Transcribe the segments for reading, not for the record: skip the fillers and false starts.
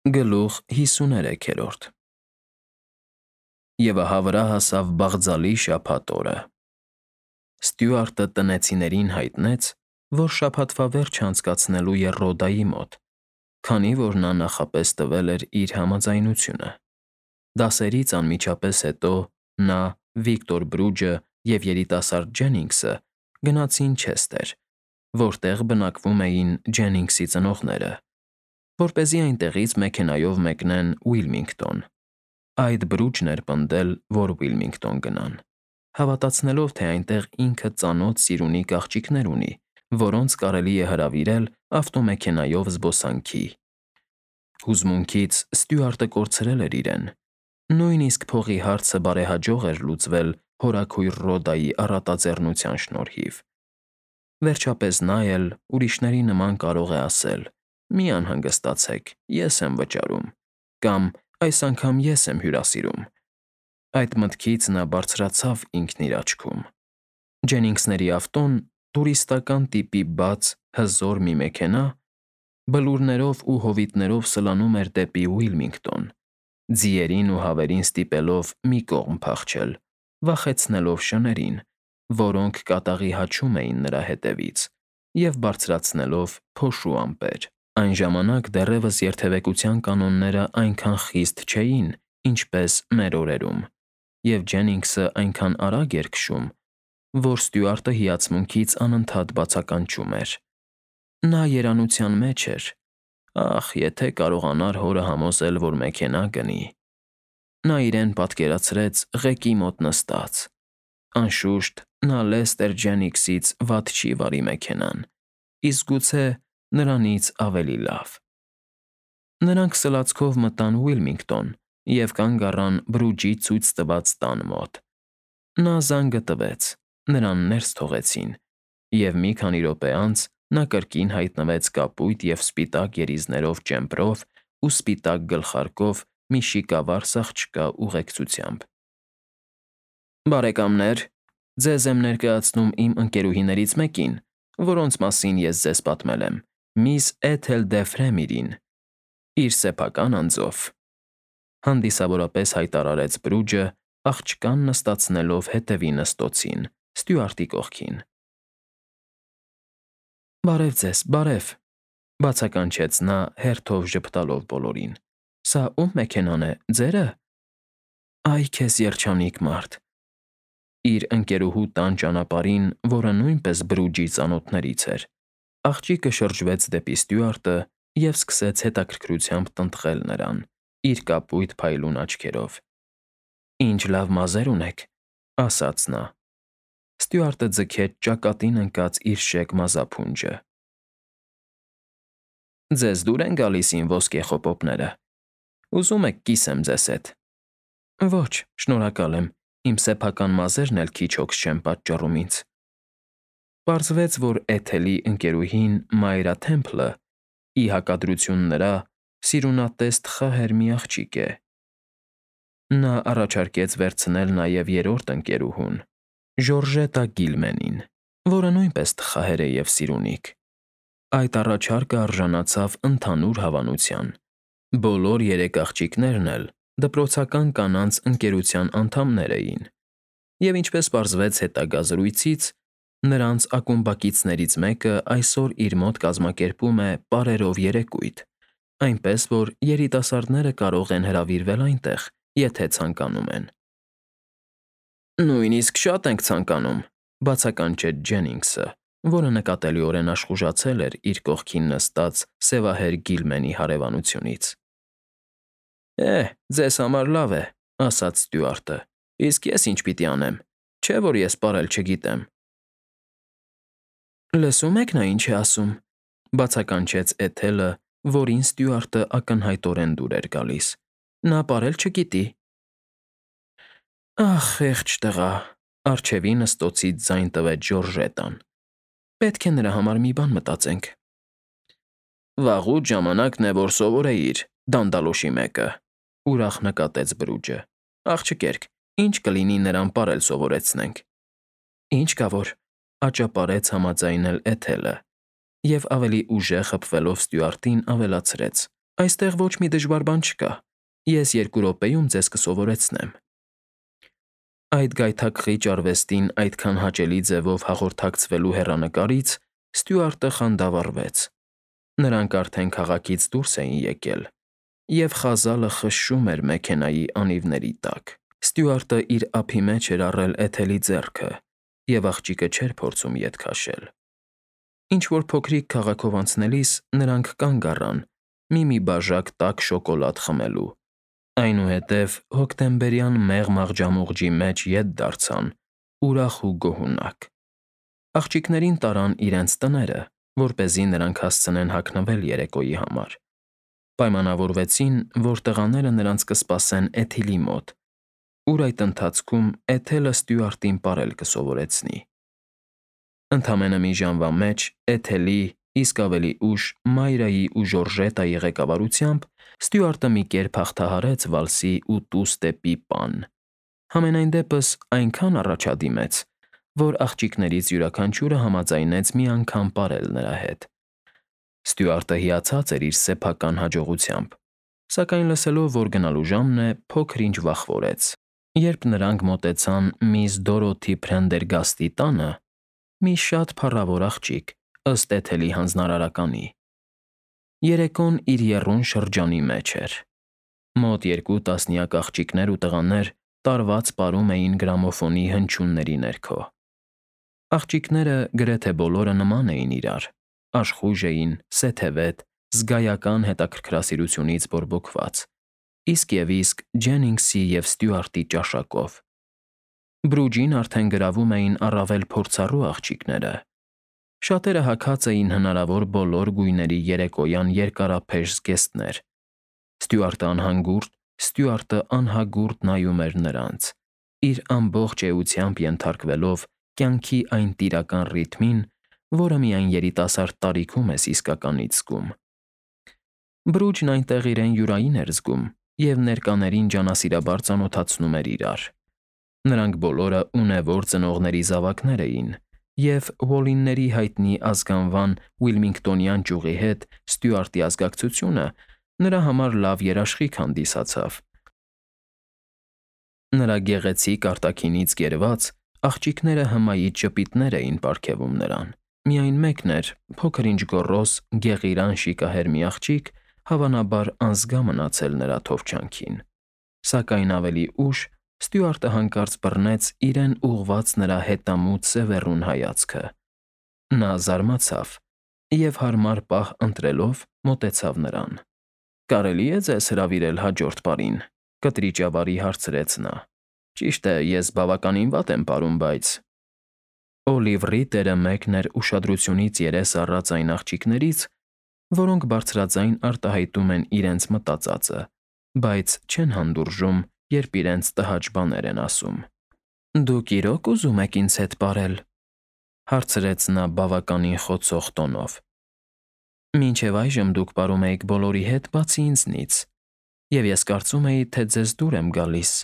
Գլուխ 53-րդ Եվ ահա վրա հասավ բաղձալի շաբաթ օրը։ Ստյուարտը տնեցիներին հայտնեց, որ շաբաթվա վերջը անցկացնելու է Ռոդայի մոտ, քանի որ նա նախապես տվել էր իր համաձայնությունը։ Դասերից անմիջապես հետո նա, Վիկտոր Բրուջը և երիտասարդ Ջենինգսը գնացին Չեսթեր, որտեղ բնակվում էին Ջենինգսի ծնողները, որպեսզի այնտեղից մեքենայով մեկնեն Ուիլմինգտոն։ Այդ Բրուջն էր պնդել, որ Ուիլմինգտոն գնան, հավատացնելով, թե այնտեղ ինքը ծանոթ սիրունիկ աղջիկներ ունի, որոնց կարելի է հրավիրել ավտոմեքենայով զբոսանքի։ Հուզմունքից Ստյուարտը կորցրել էր իրեն։ Նույնիսկ փողի հարցը բարեհաջող էր լուծվել հորաքույր Ռոդայի առատաձեռնության շնորհիվ։ Վերջապես նա էլ ուրիշների նման կարող է ասել. «Մի անհանգստացեք, ես եմ վճարում» կամ «Այս անգամ ես եմ հյուրասիրում»։ Այդ մտքից նա բարձրացավ ինքն իր աչքում։ Ջենինգսների ավտոն տուրիստական տիպի բաց, հզոր մի մեքենա, բլուրներով ու հովիտներով սլանում էր դեպի Ուիլմինգտոն, ձիերին ու հավերին ստիպելով մի կողմ փախչել, վախեցնելով շներին, որոնք կատաղի հաչում էին նրա հետևից, և բարձրացնելով փոշու ամպեր։ Այն ժամանակ դեռևս երթևեկության կանոնները այնքան խիստ չէին, ինչպես մեր օրերում, և Ջենինգսը այնքան արագ էր քշում, որ Ստյուարտը հիացմունքից անընդհատ բացականչում էր։ Նա երանության մեջ էր. ախ, եթե կարողանար հորը համոզել, որ մեքենա գնի։ Նա իրեն պատկերացրեց ղեկի մոտ նստած։ Անշուշտ, նա Լեսթեր Ջենինգսից վատ չի վարի մեքենան, իսկ գուցե նրանից ավելի լավ։ Նրանք սլացքով մտան Ուիլմինգտոն և կանգ առան Բրուջի ցույց տված տան մոտ։ Նա զանգը տվեց, նրան ներս թողեցին, և մի քանի րոպե անց նա կրկին հայտնվեց կապույտ և սպիտակ երիզներով ճեմպրով ու սպիտակ գլխարկով մի շիկավառ աղջկա ուղեկցությամբ։ Բարեկամներ, ձեզ եմ ներկայացնում իմ ընկերուհիներից մեկին, որոնց մասին ես ձեզ պատմել եմ, միս Էթել դե Ֆրեմիրին, իր սեփական անձով, հանդիսավորապես հայտարարեց Բրուջը, աղջկան նստացնելով հետևի նստոցին, Ստյուարտի կողքին։ Բարև ձեզ, բարև, բացականչեց նա, հերթով ժպտալով բոլորին։ Սա ո՞ւմ մեքենան է, ձե՞րը։ Այ քեզ երջանիկ մարդ։ Իր ընկերուհու տան ճանապարհին, որը նույնպես Բրուջի ծանոթներից էր, աղջիկը շրջվեց դեպի Ստյուարտը և սկսեց հետաքրքրությամբ տնտղել նրան, իր կապույտ փայլուն աչքերով։ Ինչ լավ մազեր ունեք, ասաց նա։ Ստյուարտը ձգեց ճակատին ընկած իր շեկ մազափունջը։ Ձեզ դուր են գալիս իմ ոսկե խոպոպները։ Ուզում եք կիսեմ ձեզ հետ։ Ոչ, շնորհակալ եմ, իմ սեփական մազերն էլ քիչ հոգս չեն պատճառում ինձ։ Պարզվեց, որ Էթելի ընկերուհին Մայրա Թեմփլը, ի հակադրություն նրա, սիրունատես տխահեր մի աղջիկ է։ Նա առաջարկեց վերցնել նաև երրորդ ընկերուհուն, Ժորժետա Գիլմենին, որը նույնպես տխահեր է և սիրունիկ։ Այդ առաջարկը արժանացավ ընդհանուր հավանության։ Բոլոր երեք աղջիկներն էլ դպրոցական կանանց ընկերության անդամներ էին, և ինչպես պարզվեց հետագա զրույցից, նրանց ակումբակիցներից մեկը այսօր իր մոտ կազմակերպում է պարերով երեկույթ, այնպես որ երիտասարդները կարող են հրավիրվել այնտեղ, եթե ցանկանում են։ Նույնիսկ շատ ենք ցանկանում, բացականչեց Ջենինգսը, որը նկատելիորեն աշխուժացել էր իր կողքին նստած սևահեր Գիլմենի հարևանությունից։ Ձեզ համար լավ է, ասաց Ստյուարտը, իսկ ես ինչ պիտի անեմ, չէ՞ որ ես պարել չգիտեմ։ Լսում եք նա ինչ է ասում, բացականչեց Էթելը, որին Ստյուարտը ակնհայտորեն դուր էր գալիս։ Նա պարել չգիտի։ Ախ, խեղճ տղա, առջևի նստոցից ձայն տվեց Ժորժետան։ Պետք է նրա համար մի բան մտածենք։ Վաղուց ժամանակն է, որ սովորեիր, դանդալոշի մեկը, ուրախ նկատեց Բրուջը։ Աղջկերք, ինչ կլինի նրան պարել սովորեցնենք։ Ինչ կա որ, աճապարեց համաձայնել Էթելը, և ավելի ուժեղ հպվելով Ստյուարտին ավելացրեց. Այստեղ ոչ մի դժվար բան չկա։ Ես 2 րոպեում ձեզ կսովորեցնեմ։ Այդ գայթակղիչ արվեստին այդքան հաճելի ձևով հաղորդակցվելու հեռանկարից Ստյուարտը խանդավառվեց։ Նրանք արդեն քաղաքից դուրս էին եկել, և խազալը խշշում էր մեքենայի անիվների տակ։ Ստյուարտը իր ափի մեջ էր առել Էթելի ձեռքը, և աղջիկը չէր փորձում ետ քաշել։ Ինչ-որ փոքրիկ քաղաքով անցնելիս նրանք կանգ առան մի բաժակ տաք շոկոլադ խմելու, այնուհետև հոկտեմբերյան մեղմ աղջամուղջի մեջ ետ դարձան, ուրախ ու գոհունակ։ Աղջիկներին տարան իրենց տները, որպեսզի նրանք հասցնեն հագնվել երեկոյի համար։ Պայմանավորվեցին, որ տղաները նրանց կսպասեն Էթիլի մոտ, ուր այդ ընթացքում Էթելը Ստյուարտին պարել կսովորեցնի։ Ընդամենը մի ժամվա մեջ Էթելի, իսկ ավելի ուշ Մայրայի ու Ժորժետայի ղեկավարությամբ Ստյուարտը մի կերպ հաղթահարեց վալսի ու տու֊ստեպի պան։ Համենայն դեպս այնքան առաջադիմեց, որ աղջիկներից յուրաքանչյուրը համաձայնեց մի անգամ պարել նրա հետ։ Ստյուարտը հիացած էր իր սեփական հաջողությամբ, սակայն լսելով, որ գնալու ժամն է, փոքր-ինչ վախվորեց։ Երբ նրանք մոտեցան միս Դորոթի Փրենդերգաստի տանը, մի շատ փառավոր աղջիկ, ըստ Էթելի հանձնարարականի, երեկոն իր եռուն շրջանի մեջ էր։ Մոտ 2 տասնյակ աղջիկներ ու տղաներ տարված պարում էին գրամոֆոնի հնչյունների ներքո։ Աղջիկները գրեթե բոլորը նման էին իրար, աշխույժ էին, սեթևետ, զգայական հետաքրքրասիրությունից բորբոքված, իսկ և իսկ Ջենինգսի և Ստյուարտի ճաշակով։ Բրուջին արդեն գրավում էին առավել փորձառու աղջիկները։ Շատերը հագած էին հնարավոր բոլոր գույների երեկոյան երկարափեշ զգեստներ։ Ստյուարտը անհագուրդ նայում էր նրանց, իր ամբողջ էությամբ ենթարկվելով կյանքի այն տիրական ռիթմին, որը միայն երիտասարդ տարիքում ես իսկականից զգում։ Բրուջն այնտեղ իրեն յուրային էր զգում և ներկաներին ջանասիրաբար ծանոթացնում էր իրար։ Նրանք բոլորը ունևոր ծնողների զավակներ էին, և Ուոլինների հայտնի ազգանվան Ուիլմինգտոնյան ճյուղի հետ Ստյուարտի ազգակցությունը նրա համար լավ երաշխիք հանդիսացավ։ Նրա գեղեցիկ արտաքինից գերված աղջիկները հմայիչ ժպիտներ էին պարգևում նրան։ Միայն մեկն էր, փոքր-ինչ գոռոզ, գեղիրան շիկահեր մի աղջիկ, հավանաբար անզգա մնացել նրա թովչանքին։ Սակայն ավելի ուշ Ստյուարտը հանկարծ բռնեց իրեն ուղղված նրա հետամուտ սևեռուն հայացքը։ Նա զարմացավ և հարմար պահ ընտրելով մոտեցավ նրան։ «Կարելի՞ է ձեզ հրավիրել հաջորդ պարին», կտրիճաբարի հարցրեց նա։ «Ճիշտ է, ես բավականին վատ եմ պարում, բայց…» Օլիվրի տերը մեկն էր ուշադրությունից երես առած այն աղջիկներից, որոնք բարձրաձայն արտահայտում են իրենց մտածածը, բայց չեն հանդուրժում, երբ իրենց տհաճ բաներ են ասում։ «Դուք իրոք ուզում եք ինձ հետ պարել», հարցրեց նա բավականին խոցող տոնով։ «Մինչև այժմ դուք պարում էիք բոլորի հետ, բացի ինձնից, և ես կարծում էի, թե ձեզ դուր եմ գալիս»։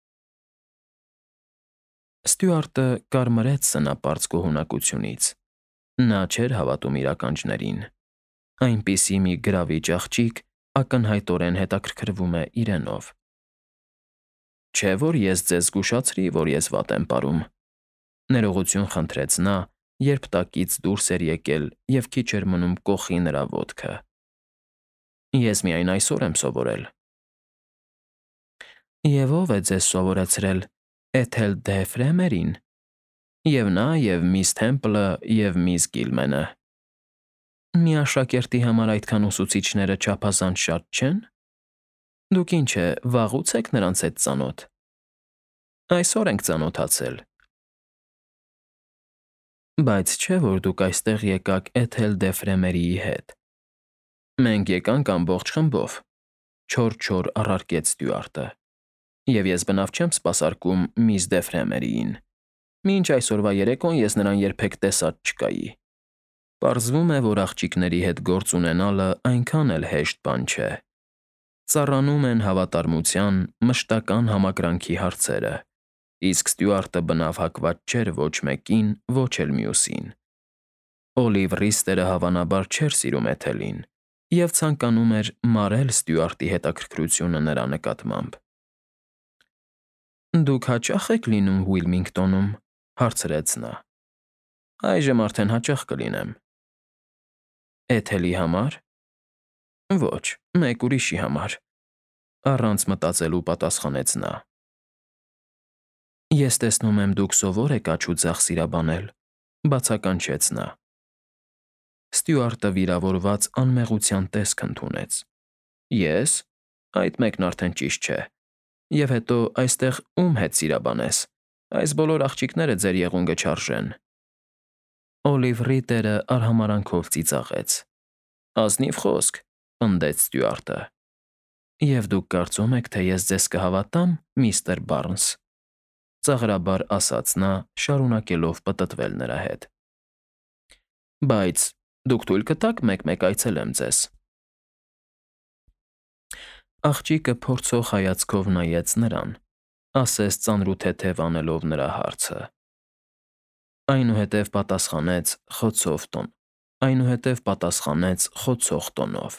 Ստյուարտը կարմրեց սնապարծ գոհունակությունից։ Նա չէր հավատում իր ականջներին։ Այնպիսի մի գրավիչ աղջիկ ակնհայտորեն հետաքրքրվում է իրենով։ «Չէ՞ որ ես ձեզ զգուշացրի, որ ես վատ եմ պարում», ներողություն խնդրեց նա, երբ տակից դուրս էր եկել և քիչ էր մնում կոխի նրա ոտքը։ «Ես միայն այսօր եմ սովորել»։ «Եվ ո՞վ է ձեզ սովորեցրել, Էթել դե Ֆրեմերին»։ «Եվ նա, և միս Թեմպլը, և միս Կիլմենը»։ «Մի աշակերտի համար այդքան ուսուցիչները չափազանց շատ չե՞ն։ Դուք ինչ է, վաղուց եք նրանց հետ ծանոթ»։ «Այսօր ենք ծանոթացել»։ «Բայց չէ՞ որ դուք այստեղ եկաք Էթել դե Ֆրեմերիի հետ»։ «Մենք եկանք ամբողջ խմբով», չոր առարկեց Ստյուարտը, «և ես բնավ չեմ սպասարկում միս դե Ֆրեմերիին։ Մինչ այսօրվա երեկոն ես նրան երբեք տեսած չկայի։ Պարզվում է, որ աղջիկների հետ գործ ունենալը այնքան էլ հեշտ բան չէ։ Ծառանում են հավատարմության, մշտական համակրանքի հարցերը, իսկ Ստյուարտը բնավ հակված չէր ոչ մեկին, ոչ էլ մյուսին։ Օլիվ Ռիստերը հավանաբար չէր սիրում Էթելին, և ցանկանում էր մարել Ստյուարտի հետաքրքրությունը նրա նկատմամբ։ «Դուք հաճա՞խ եք լինում Ուիլմինգտոնում», հարցրեց նա։ «Այժմ արդեն հաճախ կլինեմ»։ Էթելի համար։ Ոչ, մեկ ուրիշի համար, առանց մտածելու պատասխանեց նա։ Ես տեսնում եմ, դուք սովոր եք աջ ու ձախ սիրաբանել, բացականչեց նա։ Ստյուարտը վիրավորված անմեղության տեսք ընդունեց։ Ես։ Այդ մեկն արդեն ճիշտ չէ։ Եվ հետո այստեղ ում հետ սիրաբանես։ Այս բոլոր աղջիկները ձեր եղունգը չարժեն։ Օլիվ Ռիտերը արհամարանքով ծիծաղեց։ Ազնիվ խոսք, պնդեց Ստյուարտը։ Եվ դուք կարծում եք, թե ես ձեզ կհավատամ, միստր Բարնս, ծաղրաբար ասաց նա, շարունակելով պտտվել նրա հետ։ Բայց դուք թույլ կտաք մեկ-մեկ այցելեմ ձեզ։ Աղջիկը փորձող հայացքով նայեց նրան, ասես ծանրութեթև անելով նրա հարցը։ Այնուհետև պատասխանեց խոցող տոնով.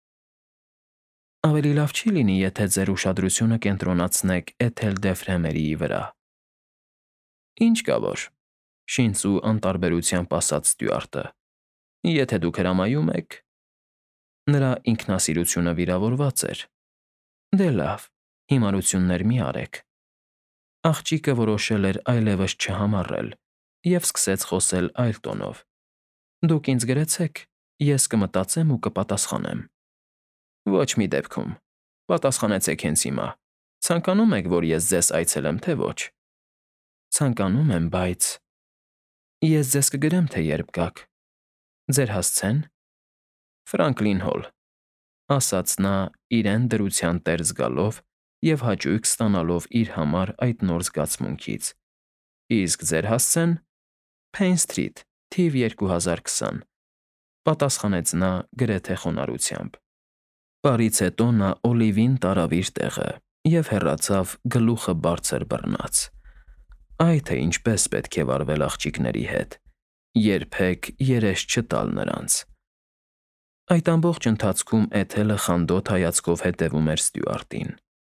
Ավելի լավ չի լինի, եթե ձեր ուշադրությունը կենտրոնացնեք Էթել Դեֆրեմերիի վրա։ Ինչ կա որ, շինծու անտարբերությամբ ասաց Ստյուարտը։ Եթե դուք հրամայում եք։ Նրա ինքնասիրությունը վիրավորված էր։ Դե լավ, հիմարություններ մի արեք։ Աղջիկը որոշել էր այլևս չհամառել և սկսեց խոսել այլ տոնով։ Դուք ինձ գրեցեք, ես կմտածեմ ու կպատասխանեմ։ Ոչ մի դեպքում։ Պատասխանեցեք հենց հիմա։ Ցանկանում եք, որ ես ձեզ այցելեմ, թե ոչ։ Ցանկանում եմ, բայց… Ես ձեզ կգրեմ, թե երբ գաք։ Ձեր հասցե՞ն։ Ֆրանկլին Հոլ, ասաց նա իրեն դրության տեր զգալով և հաճույք ստանալով իր համար այդ նոր զգացմունքից։ Իսկ ձեր հասցեն… Փեյն Սթրիթ, թիվ 2020, պատասխանեց նա գրեթե խոնարհությամբ։ Պարից հետո նա Օլիվին տարավ իր տեղը և հեռացավ գլուխը բարձր բռնած։ Այ թե ինչպես պետք է վարվել աղջիկների հետ, երբեք երես չտալ նրանց։ Այդ ամբողջ ընթացքում Էթելը խանդոտ հայացքով հետևում էր Ստյուարտին։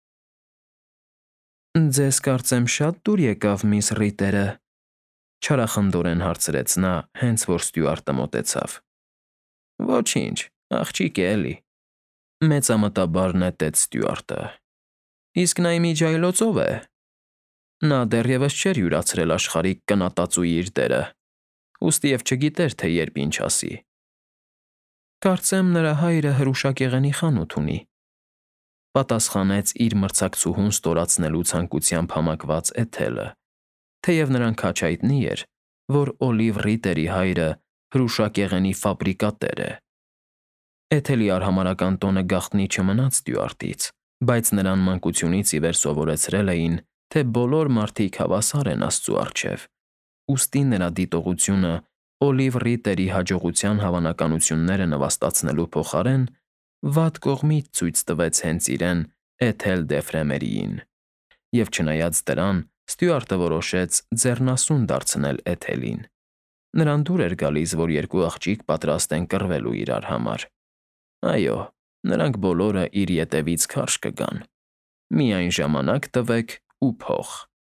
Ձեզ կարծեմ շատ դուր եկավ միս Ռիտերը, չարախնդորեն հարցրեց նա, հենց որ Ստյուարտը մոտեցավ։ Ոչինչ, աղջիկ է էլի, մեծամտաբար նետեց Ստյուարտը։ Իսկ նա իմիջիայլոց ով է։ Նա դեռևս չէր յուրացրել աշխարհիկ կնատածուի իր դերը, ուստիև չգիտեր, թե երբ ինչ ասի։ Կարծեմ նրա հայրը հրուշակեղենի խանութ ունի, պատասխանեց իր մրցակցուհուն ստորացնելու ցանկությամբ համակված Էթելը, թեև նրան քաջ հայտնի էր, որ Օլիվ Ռիտերի հայրը հրուշակեղենի ֆաբրիկատեր է։ Էթելի արհամարհական տոնը գաղտնի չմնաց Ստյուարտից, բայց նրան մանկությունից ի վեր սովորեցրել էին, թե բոլոր մարդիկ հավասար են Աստծու առջև, ուստի նրա դիտողությունը Օլիվ Ռիտերի հաջողության հավանականությունները նվաստացնելու փոխարեն վատ կողմից ցույց տվեց հենց իրեն Էթել Դեֆրեմերիին։ Եվ չնայած դրան, Ստյուարտը որոշեց ձեռնասուն դարձնել Էթելին։ Նրան դուր էր գալիս, որ երկու աղջիկ պատրաստ են կռվելու իրար համար։ Այո, նրանք բոլորը իր ետևից քարշ կգան։ Միայն ժամանակ տվեք ու փող։